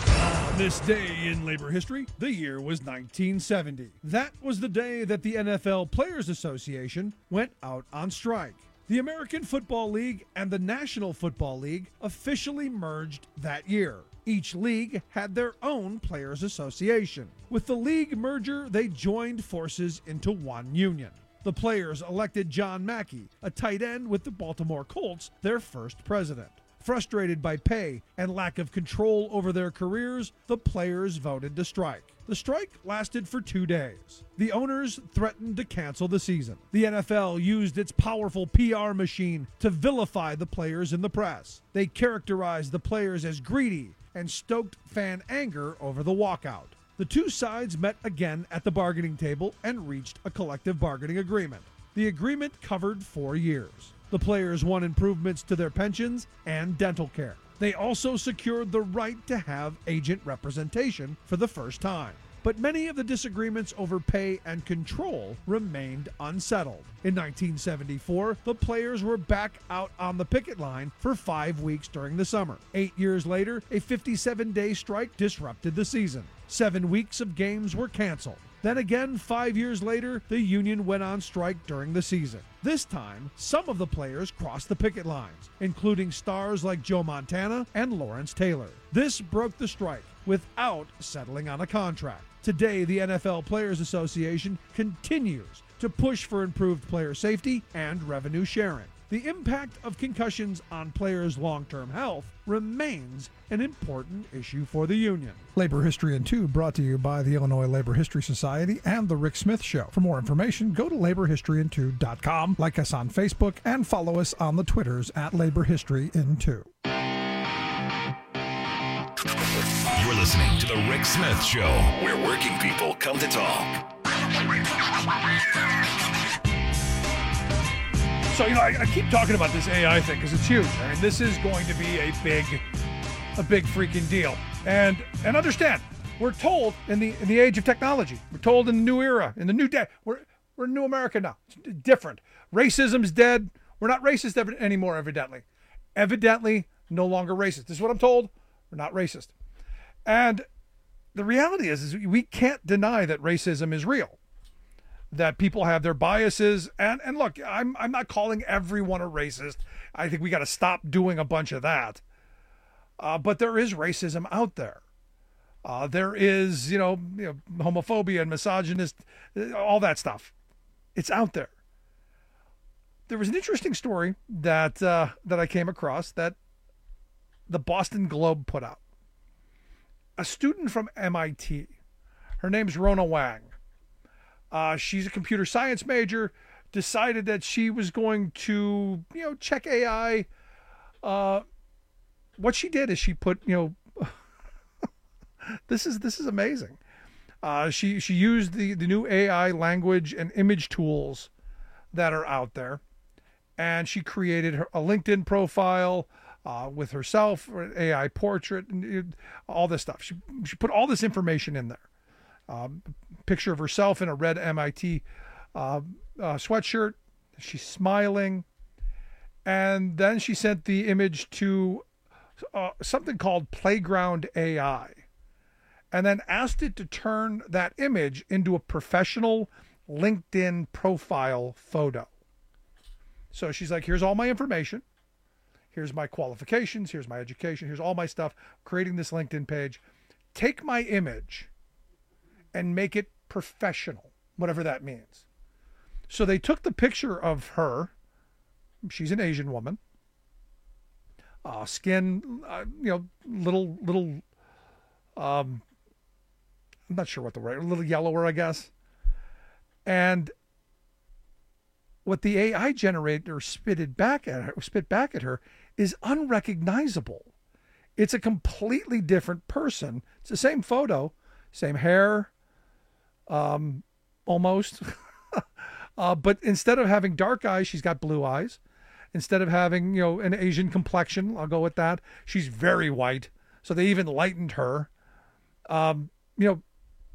Q: On this day in labor history, the year was nineteen seventy. That was the day that the N F L Players Association went out on strike. The American Football League and the National Football League officially merged that year. Each league had their own players' association. With the league merger, they joined forces into one union. The players elected John Mackey, a tight end with the Baltimore Colts, their first president. Frustrated by pay and lack of control over their careers, the players voted to strike. The strike lasted for two days. The owners threatened to cancel the season. The N F L used its powerful P R machine to vilify the players in the press. They characterized the players as greedy and stoked fan anger over the walkout. The two sides met again at the bargaining table and reached a collective bargaining agreement. The agreement covered four years. The players won improvements to their pensions and dental care. They also secured the right to have agent representation for the first time. But many of the disagreements over pay and control remained unsettled. In nineteen seventy-four, the players were back out on the picket line for five weeks during the summer. Eight years later, a fifty-seven day strike disrupted the season. Seven weeks of games were canceled. Then again, five years later, the union went on strike during the season. This time, some of the players crossed the picket lines, including stars like Joe Montana and Lawrence Taylor. This broke the strike without settling on a contract. Today, the N F L Players Association continues to push for improved player safety and revenue sharing. The impact of concussions on players' long-term health remains an important issue for the union. Labor History in Two brought to you by the Illinois Labor History Society and The Rick Smith Show. For more information, go to labor history in two dot com, like us on Facebook, and follow us on the Twitters at Labor History in Two.
A: You're listening to The Rick Smith Show, where working people come to talk.
Q: So, you know, I, I keep talking about this A I thing because it's huge. I mean, this is going to be a big, a big freaking deal. And and understand, we're told in the in the age of technology, we're told in the new era, in the new day, we're we're in new America now. It's different. Racism's dead. We're not racist ev- anymore, evidently. Evidently, no longer racist. This is what I'm told. We're not racist. And the reality is, is we can't deny that racism is real. That people have their biases, and and look, I'm I'm not calling everyone a racist. I think we got to stop doing a bunch of that. Uh, but there is racism out there. Uh, there is, you know, you know, homophobia and misogynist, all that stuff. It's out there. There was an interesting story that uh, that I came across that the Boston Globe put out. A student from M I T, her name's Rona Wang. Uh, she's a computer science major, decided that she was going to, you know, check A I. Uh, what she did is she put, you know, this is this is amazing. Uh, she she used the, the new A I language and image tools that are out there, and she created her, a LinkedIn profile uh, with herself, A I portrait, and all this stuff. She, she put all this information in there. Um, picture of herself in a red M I T uh, uh, sweatshirt. She's smiling. And then she sent the image to uh, something called Playground A I, and then asked it to turn that image into a professional LinkedIn profile photo. So she's like, here's all my information. Here's my qualifications. Here's my education. Here's all my stuff. Creating this LinkedIn page. Take my image and make it professional, whatever that means. So they took the picture of her. She's an Asian woman. Uh, skin, uh, you know, little, little, um, I'm not sure what the word, a little yellower, I guess. And what the A I generator spitted back at her, spit back at her is unrecognizable. It's a completely different person. It's the same photo, same hair, um, almost. uh, but instead of having dark eyes, she's got blue eyes. Instead of having, you know, an Asian complexion, I'll go with that. She's very white. So they even lightened her. Um, you know,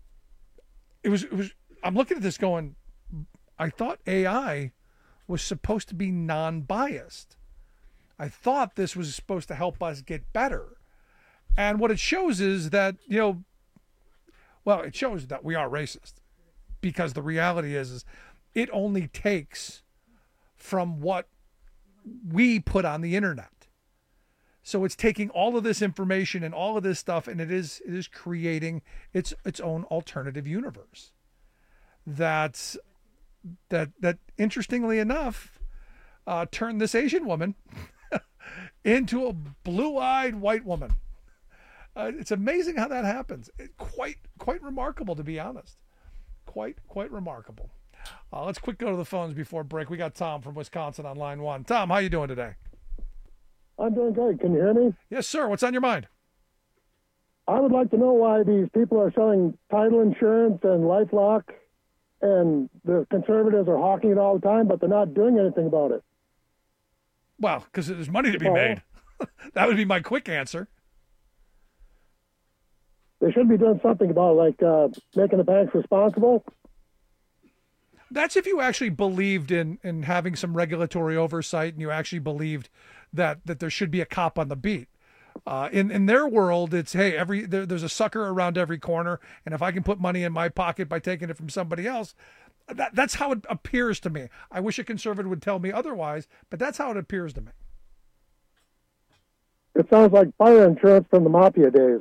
Q: it was, it was, I'm looking at this going, I thought A I was supposed to be non-biased. I thought this was supposed to help us get better. And what it shows is that, you know, well, it shows that we are racist, because the reality is, is it only takes from what we put on the internet. So it's taking all of this information and all of this stuff, and it is it is creating its its own alternative universe. That's that that interestingly enough, uh, turned this Asian woman into a blue-eyed white woman. Uh, it's amazing how that happens. It, quite quite remarkable, to be honest. Quite quite remarkable. Uh, let's quick go to the phones before break. We got Tom from Wisconsin on line one. Tom, how you doing today?
U: I'm doing great. Can you hear me?
Q: Yes, sir. What's on your mind?
U: I would like to know why these people are selling title insurance and LifeLock, and the conservatives are hawking it all the time, but they're not doing anything about it.
Q: Well, because there's money to be
U: Oh.
Q: made. That would be my quick answer.
U: They should be doing something about it, like uh, making the banks responsible.
Q: That's if you actually believed in, in having some regulatory oversight, and you actually believed that, that there should be a cop on the beat. Uh, in, in their world, it's, hey, every there, there's a sucker around every corner, and if I can put money in my pocket by taking it from somebody else, that, that's how it appears to me. I wish a conservative would tell me otherwise, but that's how it appears to me.
U: It sounds like fire insurance from the mafia days.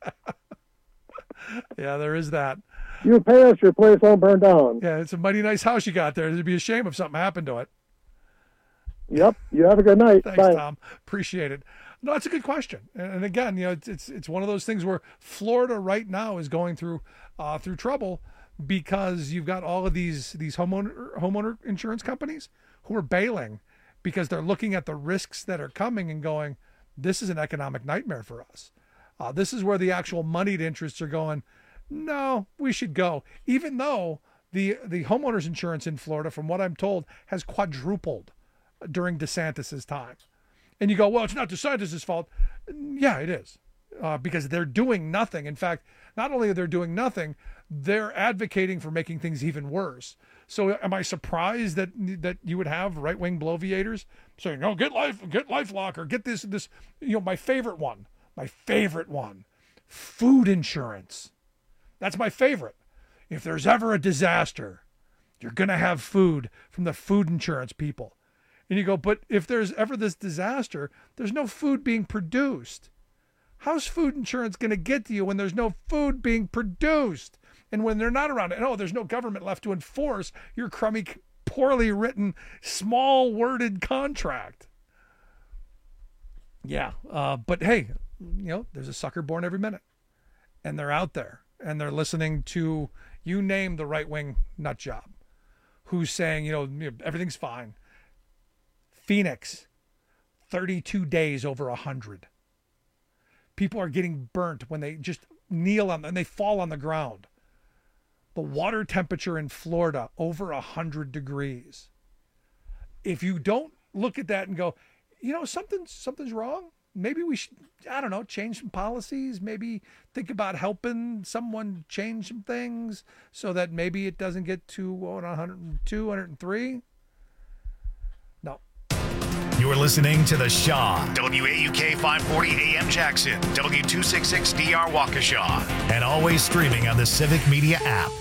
Q: Yeah, there is that.
U: You pay us, your place won't burn down.
Q: Yeah, it's a mighty nice house you got there. It'd be a shame if something happened to it.
U: Yep. You have a good night.
Q: Thanks,
U: Bye.
Q: Tom. Appreciate it. No, it's a good question. And, and again, you know, it's, it's it's one of those things where Florida right now is going through uh, through trouble because you've got all of these these homeowner homeowner insurance companies who are bailing because they're looking at the risks that are coming and going, this is an economic nightmare for us. Uh, this is where the actual moneyed interests are going, no, we should go. Even though the the homeowners insurance in Florida, from what I'm told, has quadrupled during DeSantis's time. And you go, well, it's not DeSantis's fault. Yeah, it is. Uh, because they're doing nothing. In fact, not only are they doing nothing, they're advocating for making things even worse. So am I surprised that that you would have right-wing bloviators saying, no, get life, get LifeLock, or get this, this, you know, my favorite one, my favorite one, food insurance. That's my favorite. If there's ever a disaster, you're going to have food from the food insurance people. And you go, but if there's ever this disaster, there's no food being produced. How's food insurance going to get to you when there's no food being produced? And when they're not around, and oh, there's no government left to enforce your crummy, poorly written, small worded contract. Yeah. Uh, but hey, you know, there's a sucker born every minute. And they're out there. And they're listening to, you name the right-wing nut job, who's saying, you know, everything's fine. Phoenix, thirty-two days over one hundred. People are getting burnt when they just kneel on and they fall on the ground. The water temperature in Florida, over one hundred degrees. If you don't look at that and go, you know, something, something's wrong. Maybe we should, I don't know, change some policies. Maybe think about helping someone change some things so that maybe it doesn't get to what, one hundred two, one hundred three. No.
A: You're listening to The Shaw, W A U K five forty A M Jackson, W two sixty-six D R Waukesha, and always streaming on the Civic Media app.